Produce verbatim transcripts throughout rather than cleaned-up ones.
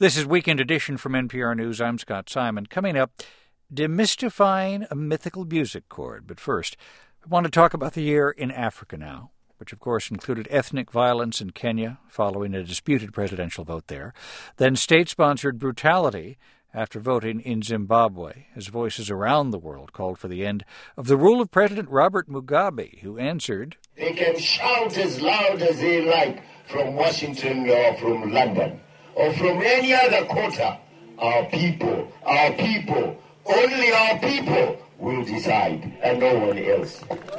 This is Weekend Edition from N P R News. I'm Scott Simon. Coming up, demystifying a mythical music chord. But first, I want to talk about the year in Africa now, which of course included ethnic violence in Kenya following a disputed presidential vote there, then state-sponsored brutality after voting in Zimbabwe, as voices around the world called for the end of the rule of President Robert Mugabe, who answered, "They can shout as loud as they like from Washington or from London or from any other quarter. Our people, our people, only our people will decide, and no one else."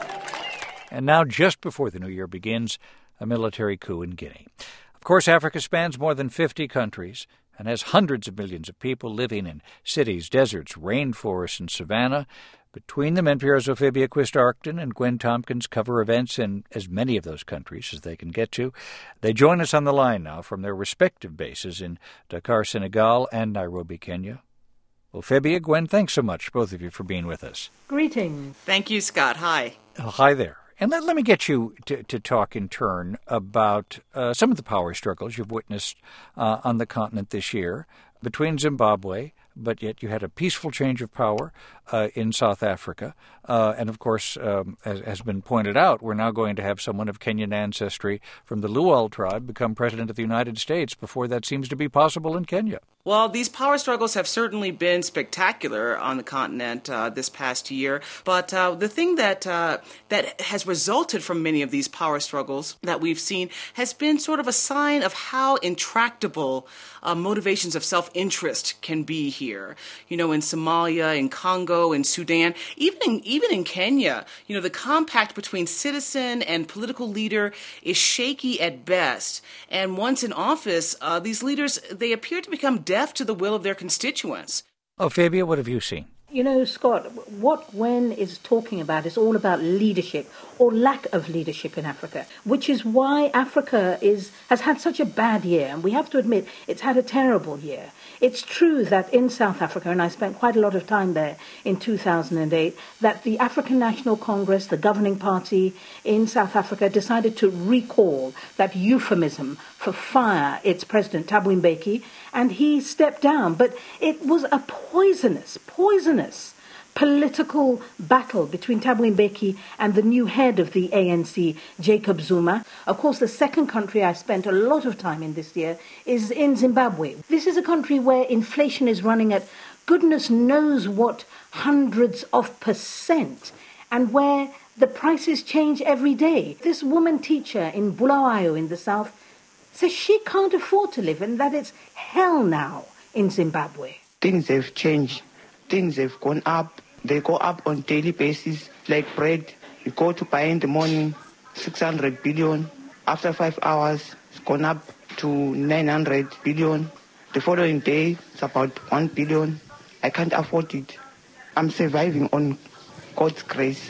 And now, just before the new year begins, a military coup in Guinea. Of course, Africa spans more than fifty countries and has hundreds of millions of people living in cities, deserts, rainforests, and savanna. Between them, N P R's Ophelia Quist-Arcton and Gwen Tompkins cover events in as many of those countries as they can get to. They join us on the line now from their respective bases in Dakar, Senegal, and Nairobi, Kenya. Ophelia, Gwen, thanks so much, both of you, for being with us. Greetings. Thank you, Scott. Hi. Oh, hi there. And let, let me get you to, to talk in turn about uh, some of the power struggles you've witnessed uh, on the continent this year between Zimbabwe, but yet you had a peaceful change of power uh, in South Africa. Uh, and, of course, um, as has been pointed out, we're now going to have someone of Kenyan ancestry from the Luo tribe become president of the United States before that seems to be possible in Kenya. Well, these power struggles have certainly been spectacular on the continent uh, this past year. But uh, the thing that uh, that has resulted from many of these power struggles that we've seen has been sort of a sign of how intractable uh, motivations of self-interest can be here. You know, in Somalia, in Congo, in Sudan, even in, even in Kenya, you know, the compact between citizen and political leader is shaky at best. And once in office, uh, these leaders, they appear to become deaf to the will of their constituents. Ophelia, what have you seen? You know, Scott, what Gwen is talking about is all about leadership or lack of leadership in Africa, which is why Africa is has had such a bad year. And we have to admit it's had a terrible year. It's true that in South Africa, and I spent quite a lot of time there in two thousand eight, that the African National Congress, the governing party in South Africa, decided to recall that euphemism for fire its president, Thabo Mbeki, and he stepped down. But it was a poisonous, poisonous political battle between Thabo Mbeki and the new head of the A N C, Jacob Zuma. Of course, the second country I spent a lot of time in this year is in Zimbabwe. This is a country where inflation is running at goodness knows what hundreds of percent, and where the prices change every day. This woman teacher in Bulawayo in the south says she can't afford to live and that it's hell now in Zimbabwe. Things have changed. Things have gone up. They go up on daily basis, like bread. You go to buy in the morning, six hundred billion. After five hours, it's gone up to nine hundred billion. The following day, it's about one billion. I can't afford it. I'm surviving on God's grace.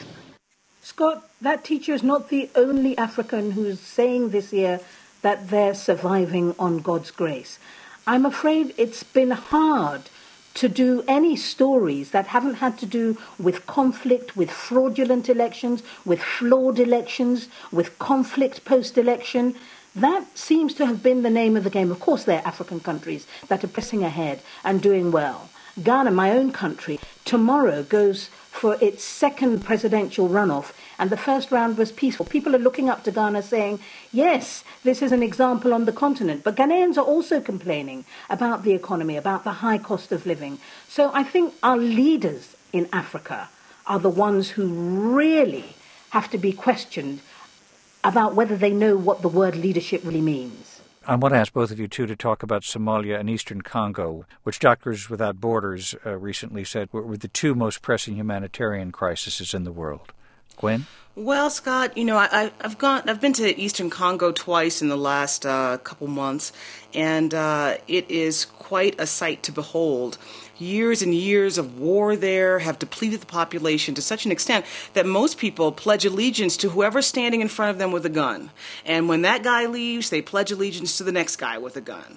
Scott, that teacher is not the only African who's saying this year that they're surviving on God's grace. I'm afraid it's been hard to do any stories that haven't had to do with conflict, with fraudulent elections, with flawed elections, with conflict post-election. That seems to have been the name of the game. Of course, there are African countries that are pressing ahead and doing well. Ghana, my own country, tomorrow goes for its second presidential runoff, and the first round was peaceful. People are looking up to Ghana saying, yes, this is an example on the continent. But Ghanaians are also complaining about the economy, about the high cost of living. So I think our leaders in Africa are the ones who really have to be questioned about whether they know what the word leadership really means. I want to ask both of you, too, to talk about Somalia and Eastern Congo, which Doctors Without Borders uh, recently said were, were the two most pressing humanitarian crises in the world. Gwen? Well, Scott, you know, I, I've gone, I've been to Eastern Congo twice in the last uh, couple months, and uh, it is quite a sight to behold. Years and years of war there have depleted the population to such an extent that most people pledge allegiance to whoever's standing in front of them with a gun. And when that guy leaves, they pledge allegiance to the next guy with a gun.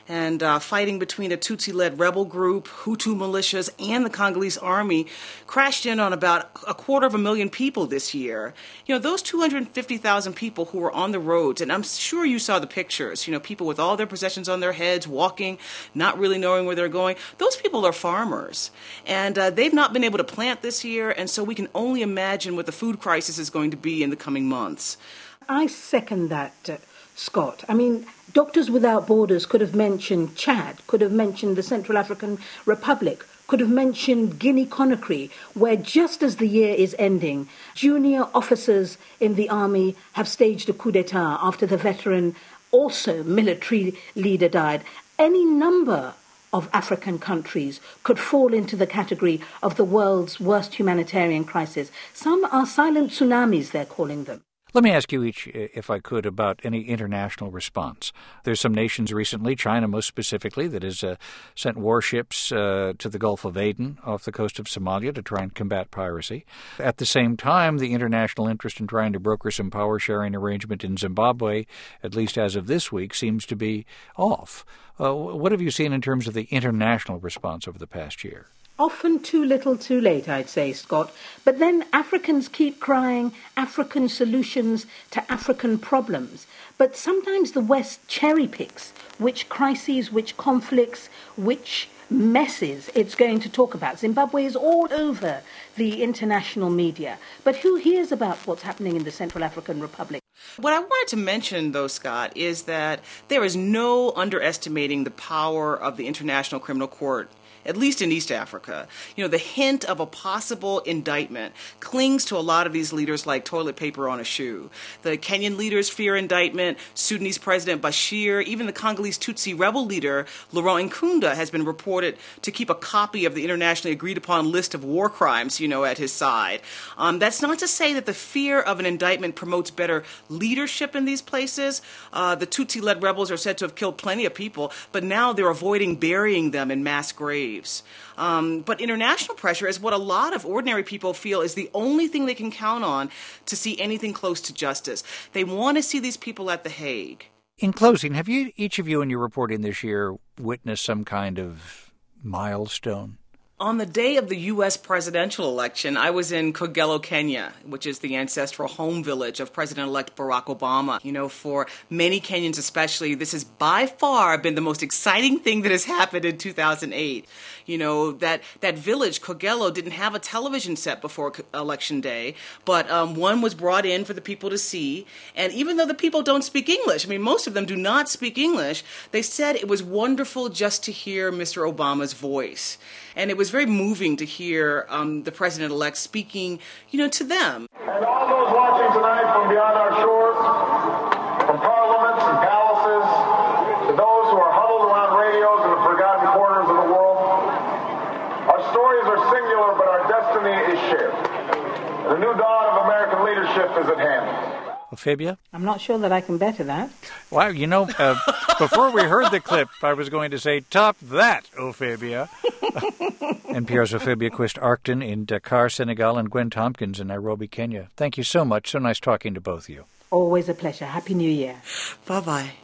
and uh, fighting between a Tutsi-led rebel group, Hutu militias, and the Congolese army crashed in on about a quarter of a million people this year. You know, those two hundred fifty thousand people who were on the roads, and I'm sure you saw the pictures, you know, people with all their possessions on their heads, walking, not really knowing where they're going. Those people are farmers, and uh, they've not been able to plant this year, and so we can only imagine what the food crisis is going to be in the coming months. I second that, uh, Scott. I mean, Doctors Without Borders could have mentioned Chad, could have mentioned the Central African Republic, could have mentioned Guinea-Conakry, where just as the year is ending, junior officers in the army have staged a coup d'etat after the veteran, also military leader, died. Any number of African countries could fall into the category of the world's worst humanitarian crisis. Some are silent tsunamis, they're calling them. Let me ask you each, if I could, about any international response. There's some nations recently, China most specifically, that has uh, sent warships uh, to the Gulf of Aden off the coast of Somalia to try and combat piracy. At the same time, the international interest in trying to broker some power-sharing arrangement in Zimbabwe, at least as of this week, seems to be off. Uh, what have you seen in terms of the international response over the past year? Often too little too late, I'd say, Scott. But then Africans keep crying African solutions to African problems. But sometimes the West cherry picks which crises, which conflicts, which messes it's going to talk about. Zimbabwe is all over the international media. But who hears about what's happening in the Central African Republic? What I wanted to mention, though, Scott, is that there is no underestimating the power of the International Criminal Court, at least in East Africa. You know, the hint of a possible indictment clings to a lot of these leaders like toilet paper on a shoe. The Kenyan leaders fear indictment, Sudanese President Bashir, even the Congolese Tutsi rebel leader Laurent Nkunda has been reported to keep a copy of the internationally agreed upon list of war crimes, you know, at his side. Um, that's not to say that the fear of an indictment promotes better leadership in these places. Uh, the Tutsi-led rebels are said to have killed plenty of people, but now they're avoiding burying them in mass graves. Um, but international pressure is what a lot of ordinary people feel is the only thing they can count on to see anything close to justice. They want to see these people at The Hague. In closing, have you, each of you in your reporting this year, witnessed some kind of milestone? On the day of the U S presidential election, I was in Kogelo, Kenya, which is the ancestral home village of President-elect Barack Obama. You know, for many Kenyans especially, this has by far been the most exciting thing that has happened in two thousand eight. You know, that, that village, Kogelo, didn't have a television set before Election Day, but um, one was brought in for the people to see. And even though the people don't speak English, I mean, most of them do not speak English, they said it was wonderful just to hear Mister Obama's voice. And it was very moving to hear um, the president-elect speaking, you know, to them. And all those watching tonight from beyond our shores, from parliaments and palaces, to those who are huddled around radios in the forgotten corners of the world, our stories are singular, but our destiny is shared. The new dawn of American leadership is at hand. Ophelia? I'm not sure that I can better that. Wow, you know, uh, before we heard the clip, I was going to say, top that, Ophelia. N P R's Ophelia Quist-Arcton in Dakar, Senegal, and Gwen Tompkins in Nairobi, Kenya. Thank you so much. So nice talking to both of you. Always a pleasure. Happy New Year. Bye-bye.